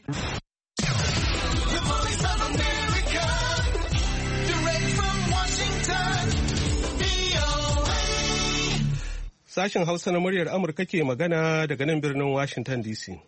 Sashen Hausa na muryar Amurka ke magana daga nan birnin Washington DC.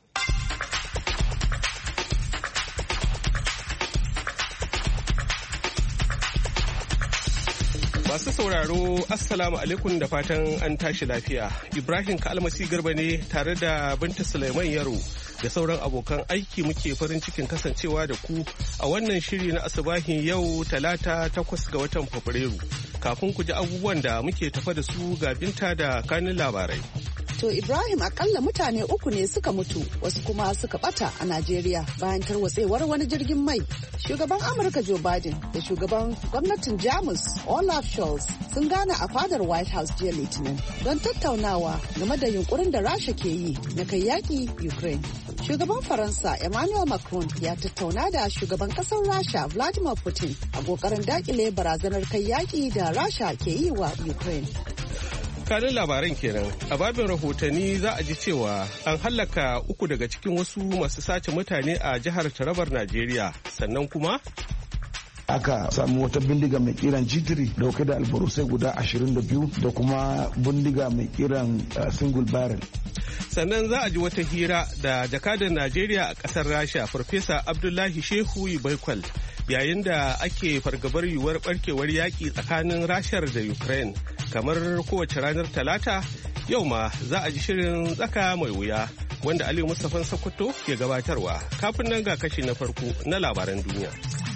Masu sauraro, Assalamu alaikum da fatan an tashi lafiya. Ibrahim Kalmasi Garba ne tare da Binta Sulaiman Yaro da sauran abokan aiki muke farin cikin kasancewa da ku a wannan shiri na asubahin yau Talata 8 ga watan Fabrairu. Kafin ku ji abubuwan da muke tafa da su ga Binta da kanin labarai. To Ibrahim, akalla mutane 3 ne suka mutu, wasu kuma suka bata a Najeriya bayan tarwatsewar wani jirgin mai. Shugaban Amurka Joe Biden da shugaban gwamnatin Jamus Olaf Scholz sun gana a fadar White House jiya Litinin don tattaunawa game da yunkurin da Rasha ke yi na kai yaƙi Ukraine. Shugaban Faransa Emmanuel Macron ya tattauna da shugaban kasar Rasha Vladimir Putin a kokarin dakile barazanar kai yaƙi da Rasha ke yi wa Ukraine. Kanin labaran kenan, a babin rahotanni za a ji cewa an hallaka 3 daga cikin wasu masu sace mutane a jihar Tarabar Najeriya, sannan kuma aka samu wata bindiga mai kiran G3 dauke da albarusai guda 22 da kuma bindiga mai kiran single barrel. Sannan za a ji wata hira da jakadan Najeriya a ƙasar Rasha Farfesa Abdullahi Shehu Baikwal yayin da ake fargabar yiwuwar barkewar yaƙi tsakanin Rashar da Ukraine. Kamar kowace ranar Talata, yau ma za a ji shirin tsaka mai wuya wanda Aliyu Mustapha Sokoto ke gabatarwa. Kafin nan ga kashi na farko na labaran duniya.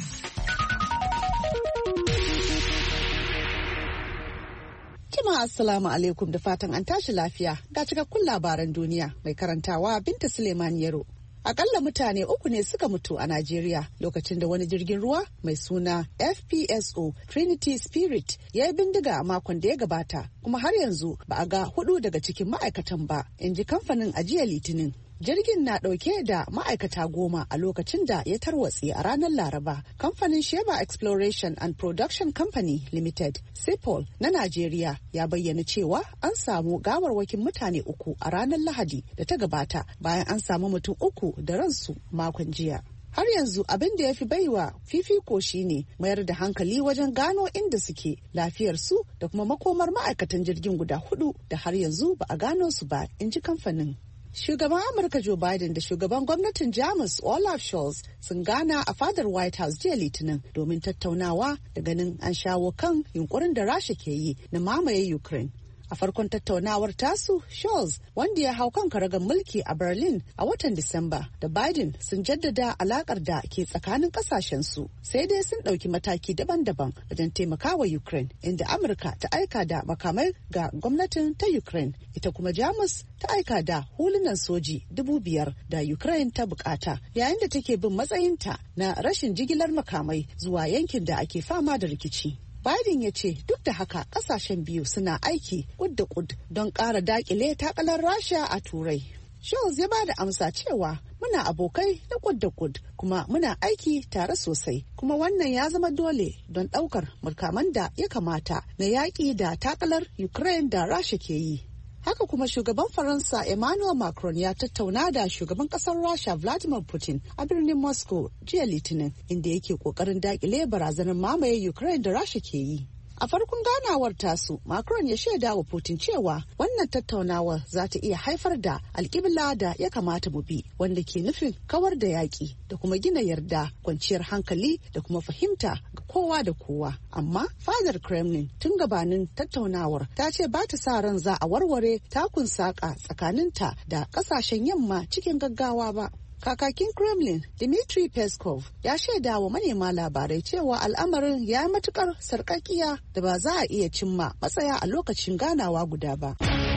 Jama'a assalamu alaikum da fatan an tashi lafiya ga cikakkun labaran duniya mai karantawa Binta Suleiman Yaro. Akalla mutane 3 ne suka mutu a Najeriya lokacin da wani jirgin ruwa mai suna FPSO Trinity Spirit ya yi bindiga a makon da ya gabata, kuma har yanzu ba a ga 4 daga cikin ma'aikatan ba, in ji kamfanin a jiya Litinin. Jirgin na ɗauke da ma'aikata 10 a lokacin da ya tarwatse a ranar Laraba. Kamfanin Sheba Exploration and Production Company Limited, CEPOL na Najeriya, ya bayyana cewa an samu gawarwakin mutane 3 a ranar Lahadi da ta gabata bayan an samu mutum 3 da ransu makon jiya. Har yanzu abin da ya fi baiwa fifiko shine mayar da hankali wajen gano inda suke, lafiyarsu da kuma makomar ma'aikatan jirgin guda 4 da har yanzu ba a gano su ba, in ji kamfanin. Shugaban Amurka Joe Biden da shugaban gwamnatin Jamus Olaf Scholz sun gana a fadar White House jiya Litinin domin tattaunawa da ganin an shawo kan yunkurin da Rasha ke yi na mamaye Ukraine. A farkon tattaunawar tasu, Scholz, wanda ya hau kan karagar mulki a Berlin a watan Disamba, da Biden sun jaddada alakar da ke tsakanin kasashensu, sai dai sun ɗauki mataki daban-daban wajen taimakawa Ukraine, inda Amurka ta aika da makamai ga gwamnatin ta Ukraine, ita kuma Jamus ta aika da hulunan soji 5,000 da Ukraine ta bukata, yayin da take bin matsayinta na rashin jigilar makamai zuwa yankin da ake fama da rikici. Biden ya ce duk da haka kasashen biyu suna aiki kud da kud don ƙara dakile takalar Rasha a Turai. Scholz ya bada amsa cewa muna abokai na kud da kud kuma muna aiki tare sosai, kuma wannan ya zama dole don ɗaukar makaman da ya kamata na yaƙi da takalar Ukraine da Rasha ke yi. Haka kuma shugaban Faransa Emmanuel Macron ya tattauna da shugaban kasar Rasha Vladimir Putin a birnin Moscow jiya Litinin, inda yake kokarin dakile barazanar mamaye Ukraine da Rasha ke yi. A farkon ganawar tasu, Macron ya shaida wa Putin cewa wannan tattaunawar za ta iya haifar da alƙibla da ya kamata mu bi, wanda ke nufin kawar da yaƙi da kuma gina yarda, kwanciyar hankali da kuma fahimta ga kowa da kowa. Amma fadar Kremlin tun gabanin tattaunawar ta ce ba ta sa ran za a warware takun saƙa tsakaninta da ƙasashen yamma cikin gaggawa ba. Kakakin Kremlin Dmitry Peskov ya shaida wa manema labarai cewa al'amarin ya matukar sarƙaƙiya da ba za a iya cimma matsaya a lokacin ganawa guda ba.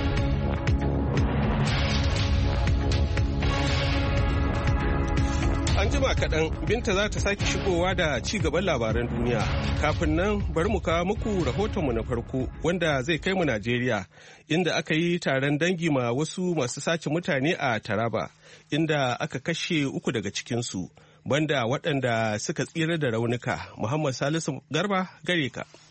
An jima kaɗan Binta za ta sake shigowa da ci gaban labaran duniya. Kafin nan bari mu kawo muku rahotonmu na farko wanda zai kai mu Najeriya, inda aka yi taron dangi ma wasu masu sace mutane a Taraba, inda aka kashe 3 daga cikinsu, banda waɗanda suka tsira da raunuka. Muhammad Salisu Garba gare ka.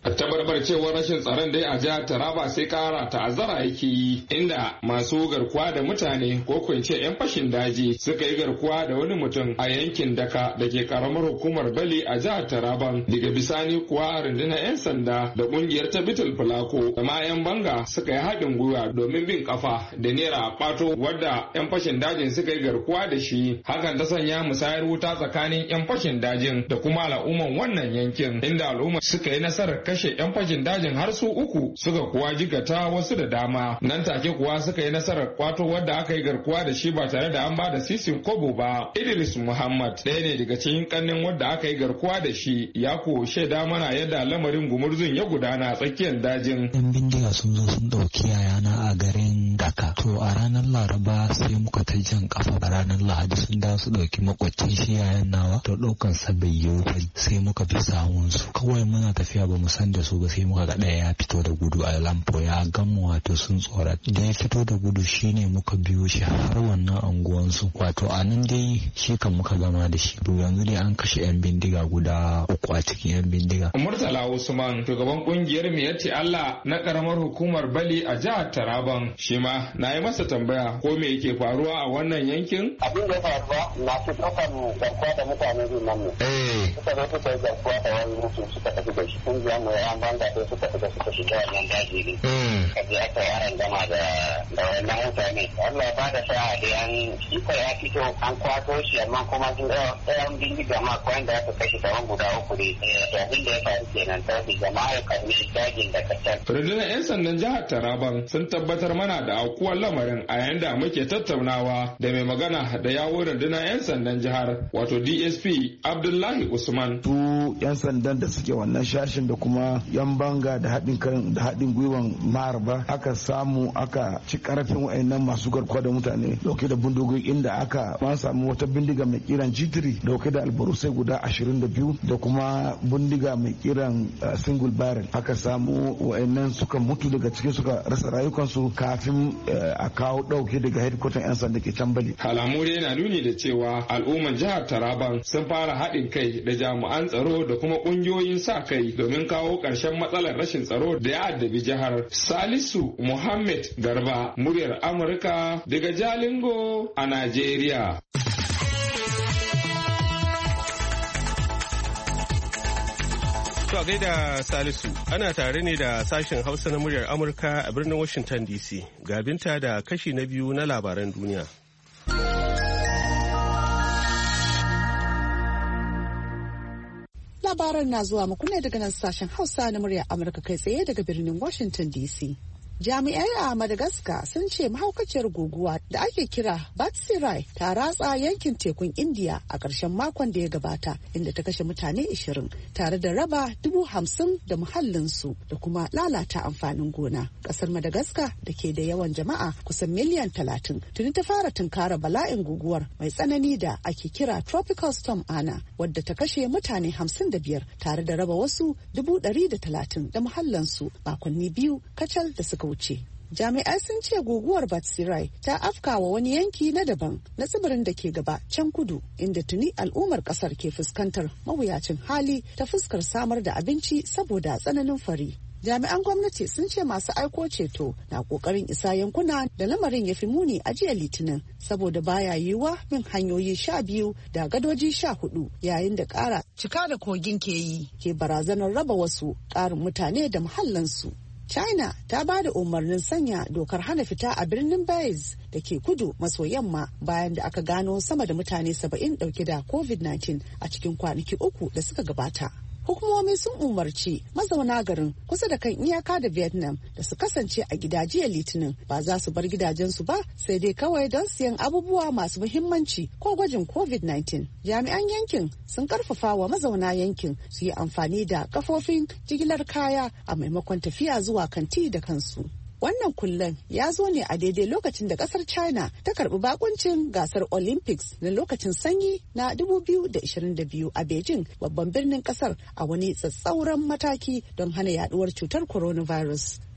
Tabarbarcewar rashin tsaron dai a jihar Taraba sai kara ta'azzara yake yi, inda masu garkuwa da mutane ko kwance 'yan fashin daji suka yi garkuwa da wani mutum a yankin Daka da ke karamar hukumar Bali a jihar Taraban. Daga bisani kuwa rundunar 'yan sanda da kungiyar ta Bitul Fulako da ma 'yan banga suka yi haɗin gwiwa domin bin kafa da nera ɓato wadda 'yan fashin dajin suka yi garkuwa da shi. Hakan ta sanya musayar wuta tsakanin 'yan fashin dajin da kuma al'umman wannan yankin, inda al'umma suka yi nasarar kashe 'yan fashin dajin har su uku, suka kuwa jigata wasu da dama. Nan take kuwa suka yi nasarar kwato wadda aka yi garkuwa da shi ba tare da an ba da sisin kobo ba. Idris Muhammad ɗaya ne daga cikin kannin wadda aka yi garkuwa da shi, ya ko shaida mana yadda lamarin gumurzun ya gudana a tsakiyar dajin. 'Yan bindiga sun zo sun ɗauki yayana a garin Daka. To a ranar Laraba sai muka ta jan kafa, a ranar Lahadi sun da su ɗauki makwacin shi yayan nawa, to ɗaukan sa bai yiwu ba, sai muka bi sawun su. Kawai muna tafiya ba mu san da su ba, sai muka ga ɗaya ya fito da gudu a lampo, ya gamu wato sun tsora. Da ya fito da gudu shine muka biyo shi har wannan anguwan su. Wato a nan dai shi kan muka gama da shi. To yanzu dai an kashe 'yan bindiga guda 3 a cikin 'yan bindiga. Murtala Usman, shugaban kungiyar Miyatti Allah na karamar hukumar Bali a jihar Taraban, shi ma na yi masa tambaya ko me yake faruwa a wannan yankin. Abin da ya faruwa na fi ɗaukar garkuwa da mutane zai nan ne. Suka zo suka yi garkuwa da wani mutum suka tafi da shi. Kungiyar mu ya banga sai suka fita suka shiga wannan daji ne. Kaji aka yi aran gama da wannan mutane. Allah ba da sa'a da yan iko ya fito an kwato shi, amma kuma ɗayan bindiga ma kwayan da aka kashe kaman guda 3 ne. Abin da ya faru kenan ta fi jama'a karni dajin da kacan. Rundunar 'yan sandan jihar Taraban sun tabbatar mana da aukuwar lamarin a yayin da muke tattaunawa da mai magana da yawon rundunar 'yan sandan jihar, wato DSP Abdullahi Usman. Su 'yan sandan da suke wannan shashin da kuma 'yan banga da haɗin gwiwan maharba aka samu aka ci karfin wa'annan masu garkuwa da mutane dauke da bindigogi, inda aka samu wata bindiga mai kiran G3 dauke da albarusai guda 22 da kuma bindiga mai kiran single barrel. Aka samu wa'annan suka mutu daga cikin, suka rasa rayukansu kafin a kawo dauke daga headquarter 'yan sanda ke can Bali. Alamu dai na nuni da cewa al'umman jihar Taraban sun fara haɗin kai da jami'an tsaro da kuma ƙungiyoyin sa kai domin kawo ƙarshen matsalar rashin tsaro da ya addabi jihar. Salisu Muhammad Garba, muryar Amurka daga Jalingo a Najeriya. To gaida Salisu, ana tare ne da sashen Hausa na muryar Amurka a birnin Washington DC. Ga Binta da kashi na biyu na labaran duniya. Labaran na zuwa muku ne daga nan sashen Hausa na muryar Amurka kai tsaye daga birnin Washington DC. Jami'ai a Madagascar sun ce mahaukaciyar guguwa da ake kira Batsirai ta ratsa yankin tekun India a ƙarshen makon da ya gabata, inda ta kashe mutane 20 tare da raba 50,000 da muhallinsu da kuma lalata amfanin gona. Ƙasar Madagascar da ke da yawan jama'a kusan miliyan 30 tuni ta fara tunkara bala'in guguwar mai tsanani da ake kira Tropical Storm Ana, wadda ta kashe mutane 55 tare da raba wasu 130 da muhallinsu makonni 2 kacal da suka wuce. Jami'ai sun ce guguwar Batsirai ta afkawa wani yanki na daban na tsibirin da ke gaba can kudu, inda tuni al'ummar kasar ke fuskantar mawuyacin hali ta fuskar samar da abinci saboda tsananin fari. Jami'an gwamnati sun ce masu aiko ceto na kokarin isa yankuna da lamarin ya fi muni a jiya Litinin, saboda baya yiwuwa bin hanyoyi 12 da gadoji 14 yayin da ƙara cika da kogin ke yi ke barazanar raba wasu ƙarin mutane da muhallansu. China ta ba da umarnin sanya dokar hana fita a birnin Beijing da ke kudu maso yamma bayan da aka gano sama da mutane 70 dauke da COVID-19 a cikin kwanaki 3 da suka gabata. Hukumomi sun umarci mazauna garin kusa da kan iyaka da Vietnam da su kasance a gida jiya Litinin, ba za su bar gidajensu ba sai dai kawai don siyan abubuwa masu muhimmanci ko gwajin COVID-19. Jami'an yankin sun karfafa wa mazauna yankin su yi amfani da kafofin jigilar kaya a maimakon tafiya zuwa kanti da kansu. Wannan kullen ya zo ne a daidai lokacin da kasar China ta karbi bakuncin gasar Olympics na lokacin sanyi na 2022 a Beijing, babban birnin kasar, a wani tsatsauran mataki don hana yaduwar cutar coronavirus.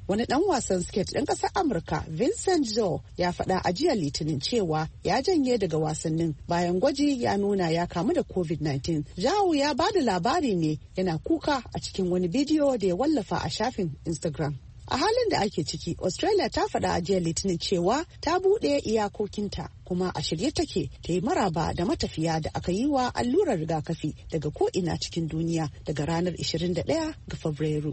Wani ɗan wasan skate ɗan ƙasar Amurka Vincent Zhou ya faɗa a jiya Litinin cewa ya janye daga wasannin bayan gwaji ya nuna ya kamu da COVID-19. Zhou ya ba da labari ne yana kuka a cikin wani bidiyo da ya wallafa a shafin Instagram. A halin da ake ciki, Australia ta faɗa a jiya Litinin cewa ta buɗe iyakokinta kuma a shirye take ta yi maraba da matafiya da aka yi wa allurar rigakafi daga ko'ina cikin duniya daga ranar 21 ga Fabrairu.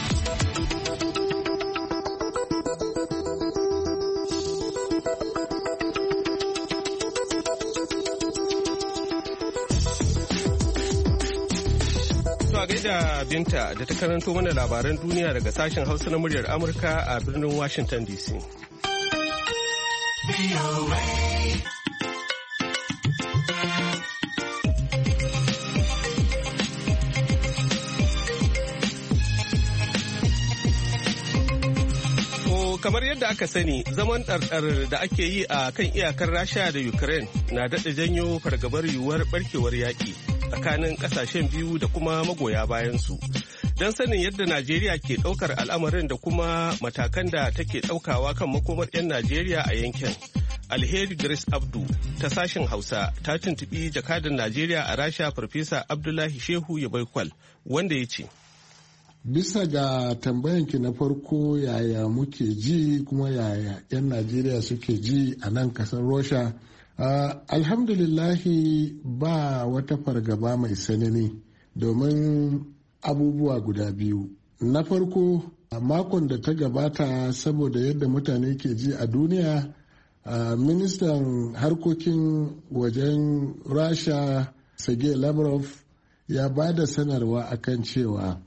gaida Binta da ta karanto mana labaran duniya daga sashen Hausa na muryar Amurka a birnin Washington DC. Kamar yadda aka sani, zaman ɗarɗar da ake yi a kan iyakar Rasha da Ukraine na daɗa janyo fargabar yiwuwar ɓarkewar yaƙi tsakanin ƙasashen biyu da kuma magoya bayansu. Don sanin yadda Najeriya ke ɗaukar al'amarin da kuma matakan da take ɗaukawa kan makomar 'yan Najeriya a yankin. Alheri Grace Abdu ta sashen Hausa ta tuntuɓi jakadan Najeriya a Rasha Farfesa Abdullahi Shehu Yabaikwal wanda ya ce. Bisa ga tambayanki na farko yaya muke ji kuma yaya 'yan Najeriya suke ji a nan kasar Russia. Alhamdulillahi ba wata fargaba mai sanani domin abubuwa guda biyu. Na farko a makon da ta gabata saboda yadda mutane ke ji a duniya, ministan harkokin wajen Rasha Sergei Lavrov ya ba da sanarwa akan cewa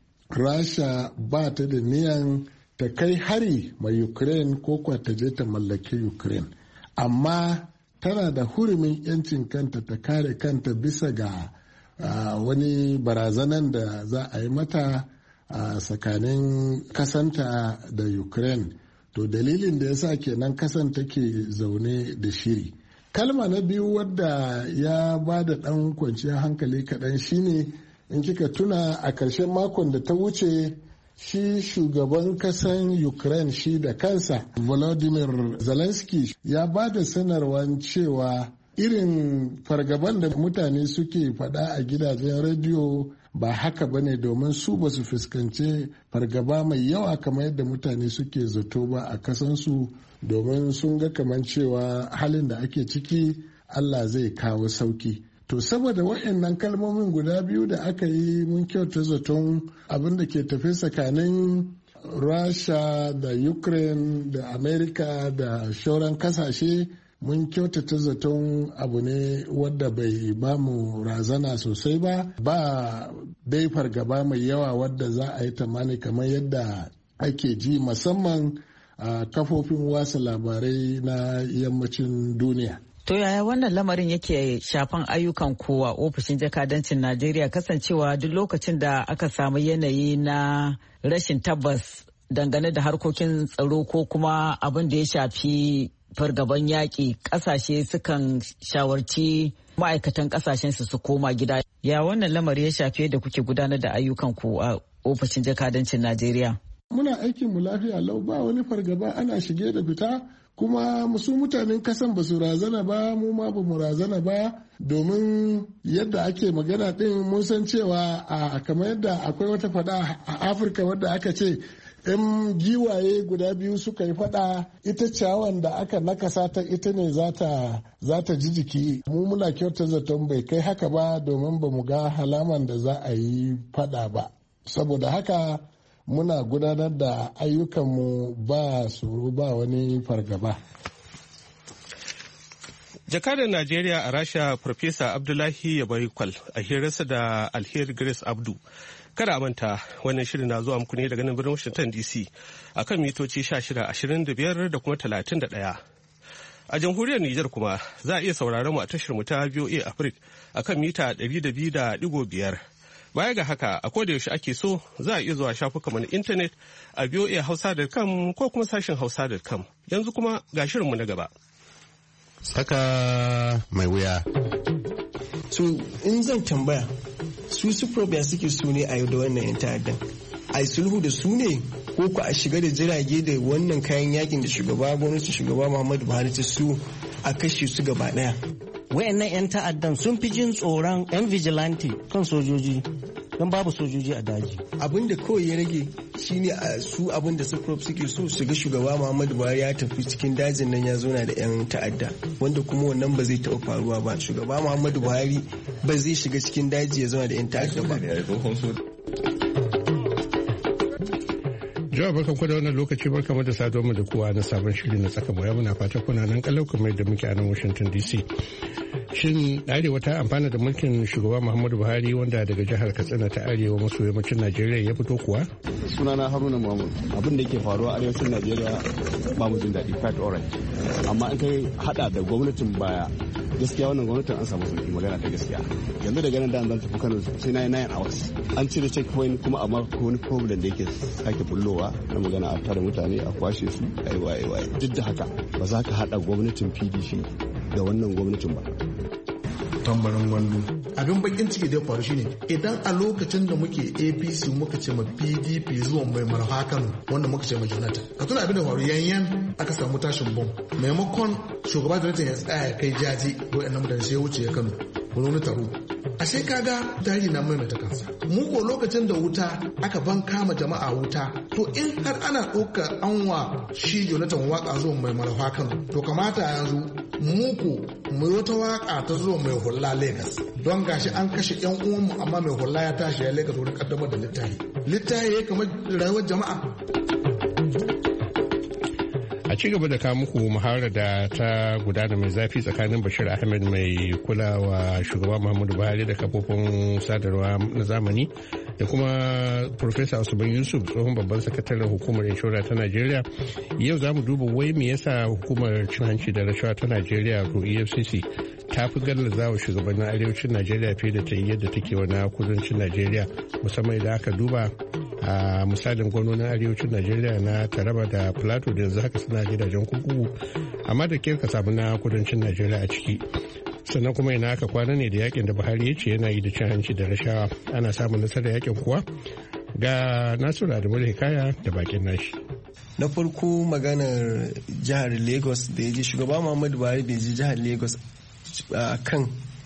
Rasha ba ta da niyan ta kai hari ma Ukraine ko kuwa ta je ta mallaki Ukraine. Amma tana da hurumin 'yancin kanta ta kare kanta bisa ga wani barazanan da za a yi mata a tsakanin kasanta da Ukraine. To dalilin da ya sa kenan kasan take zaune da shiri. Kalma na biyu wadda ya ba da ɗan kwanciyar hankali kaɗan shine in kika tuna a ƙarshen makon da ta wuce shi shugaban kasan Ukraine shi da kansa Volodymyr Zelensky ya ba da sanarwar cewa irin fargaban da mutane suke faɗa a gidajen rediyo ba haka ba ne domin su ba su fuskanci fargaba mai yawa kamar yadda mutane suke zato ba a kasansu domin sun ga kamar cewa halin da ake ciki Allah zai kawo sauki. To saboda waɗannan kalmomin guda biyu da aka yi mun kyauta zaton abin da ke tafi tsakanin Rasha da Ukraine da Amerika da shauran kasashe mun kyautata zaton abu ne wadda bai ba mu razana sosai ba dai fargaba mai yawa wadda za a yi tamani kamar yadda ake ji musamman a kafofin wasa labarai na yammacin duniya. To yaya wannan lamarin yake shafan ayyukan ku a ofishin jakadancin Najeriya, kasancewa duk lokacin da aka samu yanayi na rashin tabbas dangane da harkokin tsaro ko kuma abin da ya shafi fargaban yaƙi, ƙasashe sukan shawarci ma'aikatan ƙasashen su koma gida. Ya wannan lamari ya shafi da kuke gudanar da ayyukan ku a ofishin jakadancin Najeriya? Muna aikin mu lafiya lau, ba wani fargaba, ana shige da fita. Kuma su mutanen kasan ba su razana ba, mu ma ba mu razana ba, domin yadda ake magana din mun san cewa a kamar yadda akwai wata fada a Afirka wadda aka ce in giwaye guda biyu suka yi fada, ita ciyawan da aka nakasa ta ita ne za ta ji jiki. Mu muna kyautar zaton bai kai haka ba domin ba mu ga halaman da za a yi fada ba. Saboda haka muna gudanar da ayyukanmu ba tsoro ba wani fargaba. Jakadar Najeriya a Rasha Farfesa Abdullahi Yabaikwal a hirarsa da Alheri Grace Abdu. Kada manta wannan shirin na zuwa muku ne daga nan birnin Washington DC a kan mitoci 1625 da kuma 31. A jamhuriyar Nijar kuma za a iya sauraron mu a tashar mu ta VOA Africa a kan mita 200.5. Baya ga haka a koda yaushe ake so za a iya zuwa shafukanmu na intanet a voahausa.com ko kuma sashen hausa.com. Yanzu kuma ga shirinmu na gaba. Tsaka mai wuya. So in zan tambaya su suke so ne a yau da wannan 'yan ta'addan. A yi sulhu da su ne ko ku a shiga da jirage da wannan kayan yakin da gwamnatin shugaba Muhammadu Buhari ta su a kashe su gaba daya. Wayannan 'yan ta'addan sun fi jin tsoron 'yan vigilante kan sojoji don babu sojoji a daji. Abin da kawai ya rage shine su abin da suke so su ga shugaba Muhammadu Buhari ya tafi cikin dajin nan ya zauna da 'yan ta'adda, wanda kuma wannan ba zai taɓa faruwa ba. Shugaba Muhammadu Buhari ba zai shiga cikin daji ya zauna da 'yan ta'adda ba. Jawa barkan ku da wannan lokaci, barkan mu da saduwa mu da kowa na sabon shiri na tsaka mu. Muna fata kuna nan kalau kamar da muke a nan Washington DC. Shin Arewa ta amfana da mulkin shugaba Muhammadu Buhari wanda daga jihar Katsina ta arewa maso yammacin Najeriya ya fito kuwa? Sunana Haruna Muhammad. Abin da yake faruwa a arewacin Najeriya ba mu jin daɗi, quite alright. Amma in kai hada da gwamnatin baya, gaskiya wannan gwamnatin an samu sauki, magana ta gaskiya. Yanzu daga nan da zan tafi Kano sai na yi 9 hours. An cire checkpoint kuma amma ko wani problem da yake sake bullowa na magana a tare mutane a kwashe su aiwa. Duk da haka ba za ka hada gwamnatin PDP da wannan gwamnatin ba. Tambarin Gwandu. Abin bakin ciki da ya faru shine idan a lokacin da muke APC muka ce ma PDP zuwa mai marfa Kano wanda muka ce ma Jonathan. Ka tuna abin da faru yanyan aka samu tashin bom. Maimakon shugaba Jonathan ya tsaya ya kai jaji wa'annan mutane sai ya wuce ya Kano wani taro. Ashe kaga tarihi na maimaita kansa. Mu ko lokacin da wuta aka ban kama jama'a wuta, to in har ana ɗaukar anwa shi Jonathan waka zuwa mai marfa Kano, to kamata yanzu muku mai wata waka ta zuwa mai hula Lagos, don gashi an kashe yan uwanmu amma mai hula ya tashi ya Lagos wurin kaddamar da littafi ya kamar rayuwar jama'a. A ci gaba da kawo muku muhawara da ta gudana mai zafi tsakanin Bashir Ahmed mai kulawa shugaba Muhammadu Buhari da kafofin sadarwa na zamani da kuma Profesa Usman Yusuf tsohon babban sakataren hukumar inshora ta Najeriya. Yau za mu duba wai me yasa hukumar cin hanci da rashawa ta Najeriya ko EFCC ta fi gallaza wa shugabannin arewacin Najeriya fiye da ta yi yadda take wa na kudancin Najeriya, musamman idan aka duba a misalin gwamnonin arewacin Najeriya na Taraba da Plateau da yanzu haka suna gidajen kurkuku, amma da ka samu na kudancin Najeriya a ciki. Sannan kuma ina aka kwana ne da yakin da Buhari ya ce yana yi da cin hanci da rashawa, ana samun nasarar yakin kuwa? Ga Nasiru Adamu Hikaya da bakin nashi. Na farko maganar jihar Lagos da ya je shugaba Muhammadu Buhari bai je jihar Lagos kan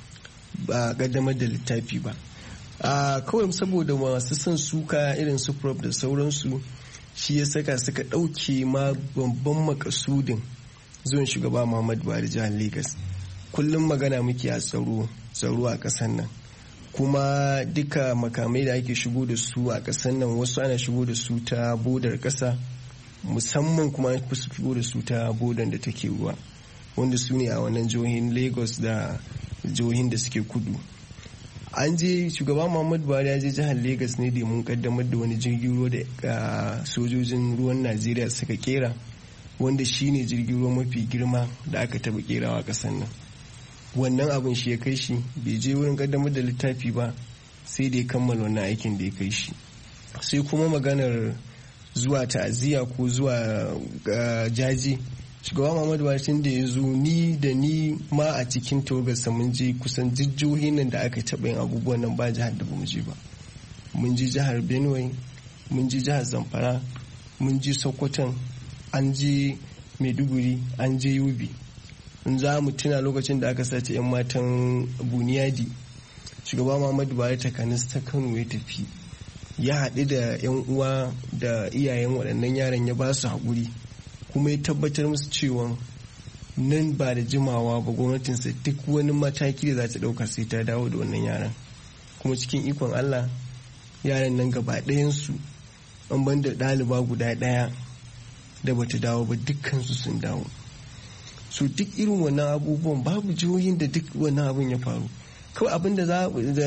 kaddamar da littafi ba. Kawai saboda masu son suka irin su prop da sauransu shi ya saka suka ɗauke ma babban makasudin zuwan shugaba Muhammadu Buhari jihar Lagos. Kullum magana muke a tsaro a ƙasar nan, kuma duka makamai da ake shigo da su a ƙasar nan wasu ana shigo da su ta bodar ƙasa, musamman kuma an fi shigo da su ta bodar da take ruwa, wanda su ne a wannan jihohin Lagos da jihohin da suke kudu. An je shugaba Muhammadu Buhari ya je jihar Lagos ne da mun kaddamar da wani jirgin ruwa da sojojin ruwan Najeriya suka kera, wanda shine jirgin ruwa mafi girma da aka taba kerawa a ƙasar nan. Wannan abin shi ya kai shi bai je wurin kaddamar da littafi ba sai da ya kammala wannan aikin da ya kai shi. Sai kuma maganar zuwa ta'aziyya ko zuwa jaji, shugaba Muhammadu Buhari tun da ya zo ni ma a cikin tawagarsa mun je kusan jihohin nan da aka taɓa yin abubuwan nan ba jihar da ba mu je ba. Mun je jihar Benue, mun je jihar Zamfara, mun je Sokoton, an je Maiduguri, an je Yobe. In za mu tuna lokacin da aka sace 'yan matan Buniyadi, shugaba Muhammadu Buhari takanas ta Kano ya tafi, ya haɗu da 'yan uwa da iyayen waɗannan yaran ya ba su haƙuri, kuma ya tabbatar musu cewa nan ba da jimawa ba gwamnatinsa duk wani mataki da za ta ɗauka sai ta dawo da wannan yaran. Kuma cikin ikon Allah yaran nan gaba ɗayansu an ban da ɗaliba guda ɗaya da bata dawo ba, dukkansu sun dawo. So duk irin wannan abubuwan babu jihohin da duk wannan abin ya faru. Kawai abin da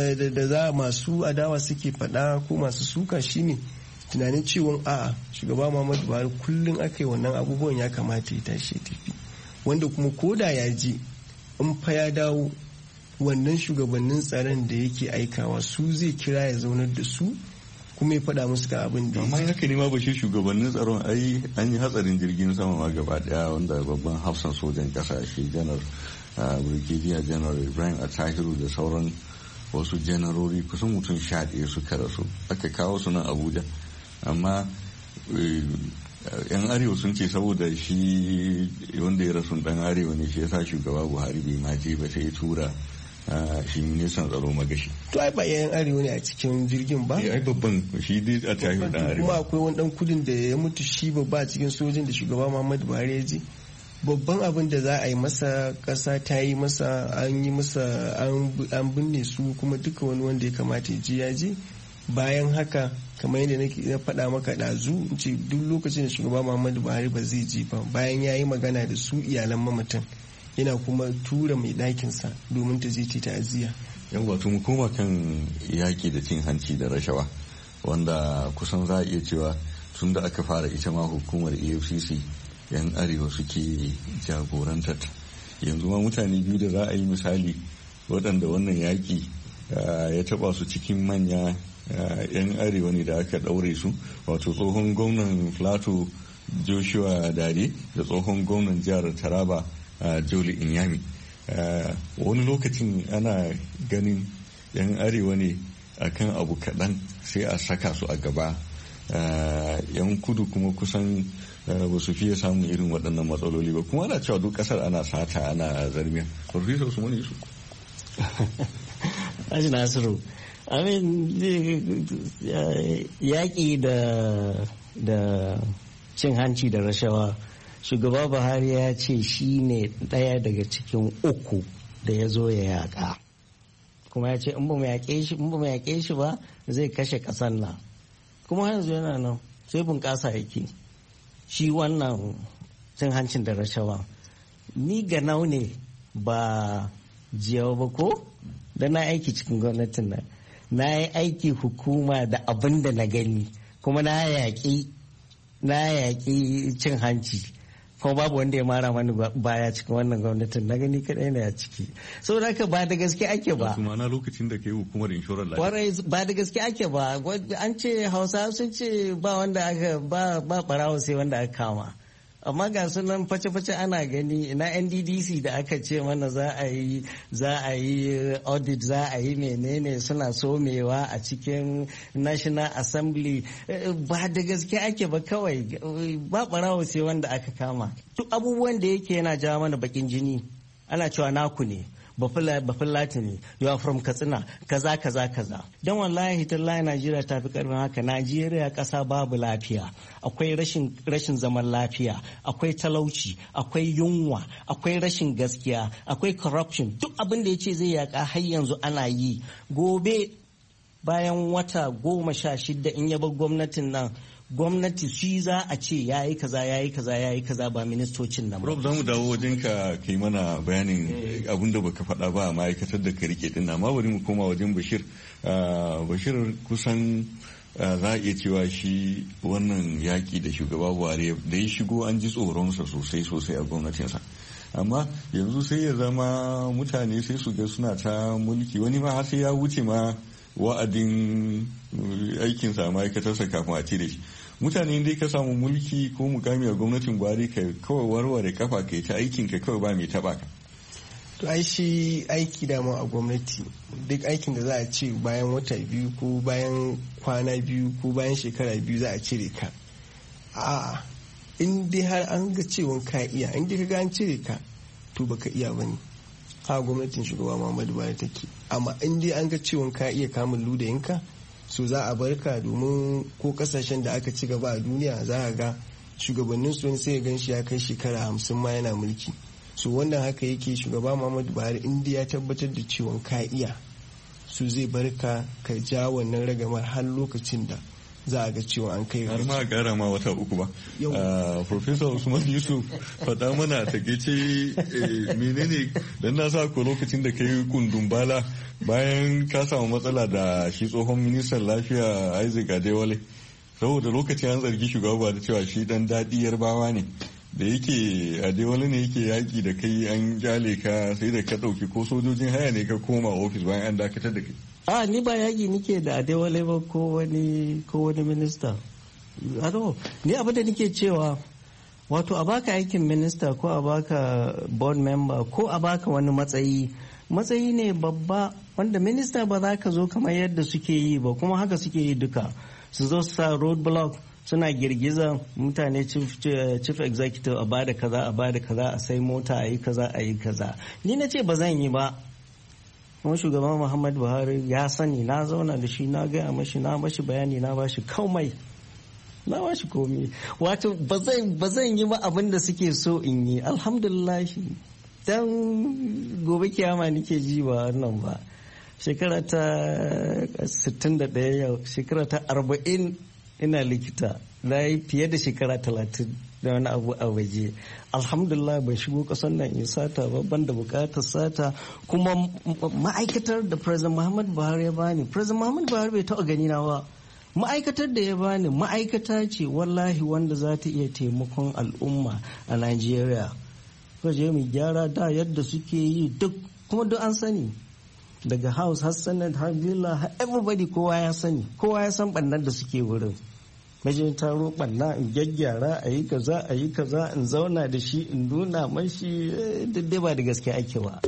za masu adawa suke faɗa ko masu suka shine tunanin cewa a'a shugaba Muhammadu Buhari kullum aka yi wannan abubuwan ya kamata ya tashi ya tafi, wanda kuma koda ya je in fa ya dawo wannan shugabannin tsaron da yake aikawa su zai kira ya zaunar da su kuma ya faɗa musu ga abin da amma haka ne ma Bashir, shugabannin tsaron ai an yi hatsarin jirgin sama ma gaba daya wanda babban hafsan sojan kasashe janar brigadier general Ibrahim Atahiru da sauran wasu janarori kusan mutum 11 suka rasu, aka kawo su nan Abuja, amma yan arewa sun ce saboda shi wanda ya rasu dan arewa ne shi yasa shugaba Buhari bai ma je ba sai ya tura shi ministan tsaro Magashi. To ai ba yan arewa ne a cikin jirgin ba. Ai babban shi dai a tashi dan arewa. Kuma akwai wani dan kudin da ya mutu shi babba a cikin sojin da shugaba Muhammadu Buhari ya je. Babban abin da za a yi masa, kasa ta yi masa, an yi masa, an binne su, kuma duka wani wanda ya kamata ya je ya je. Bayan haka kamar yadda na faɗa maka ɗazu in ce duk lokacin da shugaba Muhammadu Buhari ba zai je ba, bayan ya yi magana da su iyalan mamatan yana kuma tura mai ɗakinsa domin ta je ta ta'aziyya. Yan wato mu koma kan yaƙi da cin hanci da rashawa, wanda kusan za a iya cewa tun da aka fara ita ma hukumar EFCC yan arewa suke jagorantar. Yanzu ma mutane biyu da za a yi misali waɗanda wannan yaƙi ya taɓa su cikin manya yan arewa ne da aka ɗaure su, wato tsohon gwamnan Plateau Joshua Dare da tsohon gwamnan jihar Taraba Joli Inyami. Wani lokacin ana ganin yan arewa ne akan abu kaɗan sai a saka su a gaba, yan kudu kuma kusan ba su fiye samun irin waɗannan matsaloli ba, kuma ana cewa duk ƙasar ana sata ana zarmiya. Farfesa Usman Yusuf. Aji Nasiru, yaƙi da cin hanci da rashawa, shugaba Buhari ya ce shi ne ɗaya daga cikin uku da ya zo ya yaƙa, kuma ya ce in ba mu yaƙe shi ba zai kashe ƙasar nan, kuma yanzu yana nan sai bunƙasa yake. Shi wannan cin hancin da rashawa ni ga ne ba jiyawa ba ko da na aiki cikin gwamnatin nan, na yi aiki hukuma da abin da na gani, kuma na yaƙi cin hanci, kuma babu wanda ya mara mani baya cikin wannan gwamnatin, na gani kadai ne a ciki. Saboda haka ba da gaske ake ba. Wasu mana lokacin da ke hukumar inshorar lafiya. Kwarai ba da gaske ake ba. An ce Hausa sun ce ba wanda aka ba barawo sai wanda aka kama. Amma ga sunan face-face ana gani na NDDC da aka ce mana za a yi audit, za a yi menene suna somewa a cikin National Assembly. Ba da gaske ake ba, kawai ba barawo sai wanda aka kama. Duk abubuwan da yake yana jawo mana bakin jini, ana cewa naku ne, bafulati ne, you are from Katsina, kaza. Don wallahi tallahi Najeriya ta fi karfin haka. Najeriya kasa babu lafiya, akwai rashin zaman lafiya, akwai talauci, akwai yunwa, akwai rashin gaskiya, akwai corruption. Duk abin da ya ce zai yaka har yanzu ana yi. Gobe bayan wata 16 in ya bar gwamnatin nan, gwamnati shi za a ce ya yi kaza ba ministocin nan ba. Rob, za mu dawo wajen ka kai mana bayanin abin da baka faɗa ba a ma'aikatar da ka rike din, amma bari mu koma wajen Bashir. Bashir, kusan za a iya cewa shi wannan yaƙi da shugaba Buhari da ya shigo an ji tsoronsa sosai a gwamnatinsa, amma yanzu sai ya zama mutane sai su ga suna ta mulki, wani ma har sai ya wuce ma wa'adin aikinsa a ma'aikatarsa kafin a cire shi. Mutane dai ka samu mulki ko mukami a gwamnatin Buhari ka kawai warware kafa kai ta aikin ka kawai ba mai taba ka. To ai shi aiki dama a gwamnati, duk aikin da za a ce bayan wata biyu ko bayan kwana biyu ko bayan shekara biyu za a cire ka. A'a, in dai har an ga cewa ka iya, in dai ka ga an cire ka to baka iya bane. Ha gwamnatin shugaba Muhammadu Buhari take. Amma in dai an ga cewa ka iya kamun ludayinka, so za a barka, domin ko kasashen da aka ci gaba a duniya za a ga shugabannin su wani sai ya gan shi ya kai shekara 50 ma yana mulki. So wannan haka yake, shugaba Muhammadu Buhari in dai ya tabbatar da cewa ka iya, su zai barka ka ja wannan ragamar har lokacin da za a ga cewa an kai har ma gara ma wata uku ba. Professor Usman Yusuf, faɗa mana takeice menene, dan na sa ko lokacin da kai kundun bala bayan ka samu matsala da shi tsohon ministan lafiya Isaac Adewale, saboda lokacin an zargi shugaba da cewa shi dan daɗi Yarbawa ne, da yake Adewale ne yake yaki da kai, an kyale ka sai da ka ɗauki ko sojojin haya ne ka koma ofis bayan an dakatar da kai. Ni ba yaƙi nike da Adewale ba ko wani minista. Ni abin da nike cewa, wato a baka aikin minista ko a baka board member ko a baka wani matsayi ne babba, wanda minista ba za ka zo kamar yadda suke yi ba, kuma haka suke yi duka. Su zo su sa road block, suna girgiza mutane chief executive a bada kaza a bada kaza a sai mota a yi kaza a yi kaza. Ni na ce ba zan yi ba. Kuma shugaban Muhammadu Buhari ya sani, na zauna da shi na gaya mashi, na mashi bayani, na bashi komai. Na bashi komai. Wato ba zan yi ba abin da suke so in yi. Alhamdulillah. Dan gobe kiyama nake ji ba wannan ba. Shekara ta 61 yau, shekara ta 40 ina likita. Na yi fiye da shekara 30 da wani abu a waje. Alhamdulillah ban shigo kasar nan in sata ba, ban da bukatar sata. Kuma ma'aikatar da President Muhammadu Buhari ya bani, President Muhammadu Buhari bai taɓa gani na ba. Ma'aikatar da ya bani ma'aikata ce wallahi wanda za ta iya taimakon al'umma a Najeriya. Kaje mu gyara da yadda suke yi duk, kuma duk an sani. Daga House har Senate har Villa har everybody kowa ya sani, kowa ya san bannan da suke wurin. Majin taro banna in gyaggyara a yi kaza in zauna da shi in nuna mashi dai ba da gaske ake ba.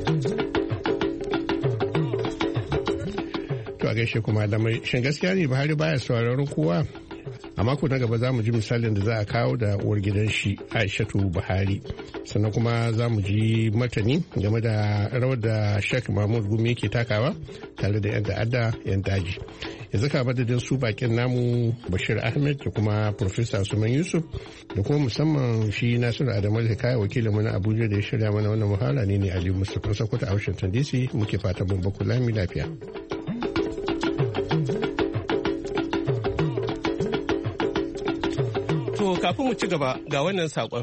To a gaishe kuma lamai, shin gaskiya ne Buhari baya sauraron kowa? A mako na gaba za mu ji misalin da za a kawo da uwar gidan shi Aishatu Buhari. Sannan kuma za mu ji martani game da rawar da Sheikh Mahmud Gumi yake takawa tare da 'yan ta'adda 'yan daji. Yanzu ka madadin su bakin namu Bashir Ahmed da kuma Professor Suman Yusuf da kuma musamman shi Nasiru Adamu da kai wakilin mu na Abuja da ya shirya mana wannan muhawara ne Aliyu Mustapha Sokoto a Washington DC, muke fatan mun baku lami lafiya. To kafin mu ci gaba ga wannan saƙon.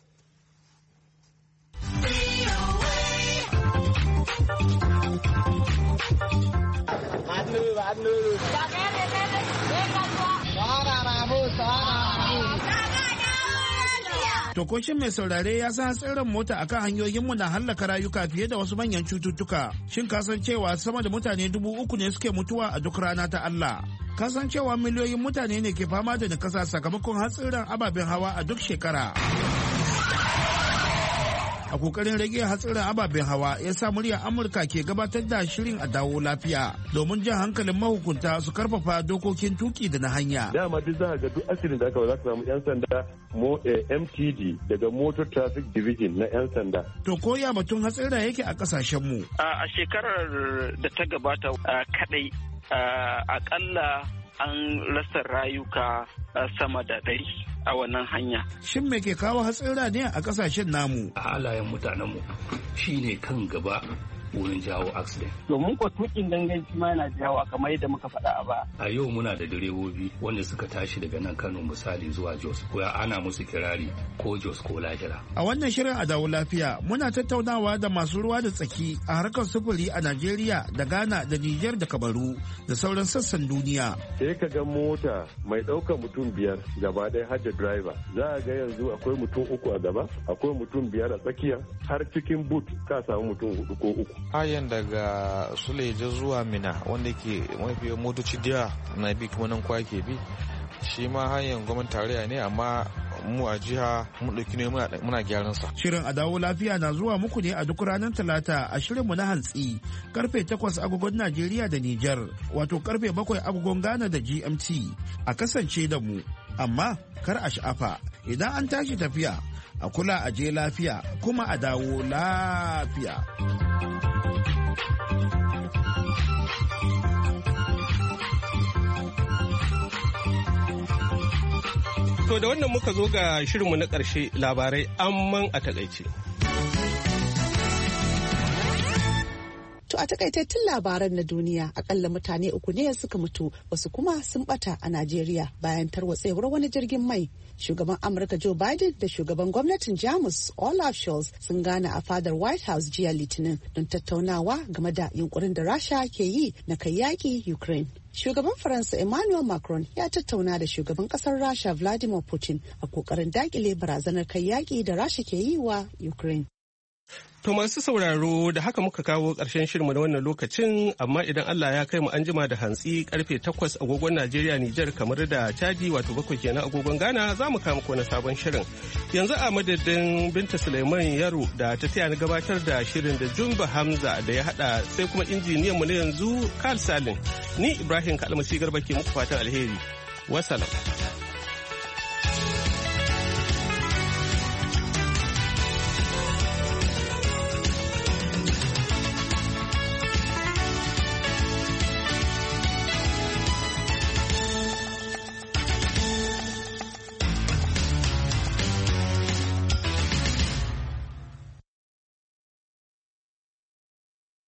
Tokoshin mai saurare ya san hatsarin mota akan hanyoyinmu na hallaka rayuka fiye da wasu manyan cututtuka. Shin kasancewa sama da mutane 3,000 ne suke mutuwa a duk rana ta Allah? Kasancewa miliyoyin mutane ne ke fama da nakasa sakamakon hatsarin ababen hawa a duk shekara. A kokarin rage hatsarin ababen hawa ya sa muryar Amurka ke gabatar da shirin a dawo lafiya domin jan hankalin mahukunta su karfafa dokokin tuki da na hanya. Dama duk za ga duk asirin da aka za ka samu 'yan sanda MTD daga Motor Traffic Division na 'yan sanda. To koya batun hatsira yake a kasashen mu. A shekarar da ta gabata kadai akalla an rasa rayuka sama da 100 a wannan hanya. Shin me ke kawo hatsira ne a kasashen namu? Halayen mutanenmu shine kan gaba wurin jawo accident. Domin ko tukin ganganci ma yana jawo kamar yadda muka faɗa a ba. A yau muna da direbobi wanda suka tashi daga nan Kano misali zuwa Jos, ko ana musu kirari ko Jos ko Lahira. A wannan shirin a dawo lafiya muna tattaunawa da masu ruwa da tsaki a harkar sufuri a Najeriya da Ghana da Niger da Kamaru da sauran sassan duniya. Sai ka ga mota mai ɗaukar mutum 5 gaba ɗaya har da driver. Za a ga yanzu akwai mutum 3 a gaba, akwai mutum 5 a tsakiya, har cikin boot ka samu mutum 4 ko 3. Hayan daga Suleja zuwa Mina wanda ke mafi motoci da na bi kuma nan kwa ke bi, shi ma hanyar gwamnati tarayya ne amma mu a jiha mun ɗauki ne muna gyaran sa. Shirin a dawo lafiya na zuwa muku ne a duk ranar Talata a shirinmu na hantsi karfe 8 agogon Najeriya da Nijar, wato karfe 7 agogon Ghana da GMT. A kasance da mu, amma kar a sha'afa idan an tashi tafiya a kula a je lafiya kuma a dawo lafiya. To da wannan muka zo ga shirinmu na ƙarshe, labarai amman a takaice. To a takaitattun labaran na duniya akalla mutane 3 ne suka mutu, wasu kuma sun bata a Najeriya bayan tarwatsewar wani jirgin mai. Shugaban Amurka Joe Biden da shugaban gwamnatin Jamus Olaf Scholz sun gana a fadar White House jiya Litinin don tattaunawa game da yunkurin da Rasha ke yi na kai yaƙi Ukraine. Shugaban Faransa Emmanuel Macron ya tattauna da shugaban kasar Rasha Vladimir Putin a kokarin dakile barazanar kai yaƙi da Rasha ke yi wa Ukraine. To masu sauraro da haka muka kawo ƙarshen shirinmu na wannan lokacin, amma idan Allah ya kai mu an jima da hantsi karfe 8 agogon Najeriya, Nijar, kamar da Chadi wato 7 kenan agogon Ghana za mu kawo muku na sabon shirin. Yanzu a madadin Binta Suleiman Yaro da ta taya ni gabatar da shirin da Jumba Hamza da ya hada, sai kuma injiniyan mu na yanzu Carl Salin. Ni Ibrahim Kalmasi Garba ke muku fatan alheri. Wassalam.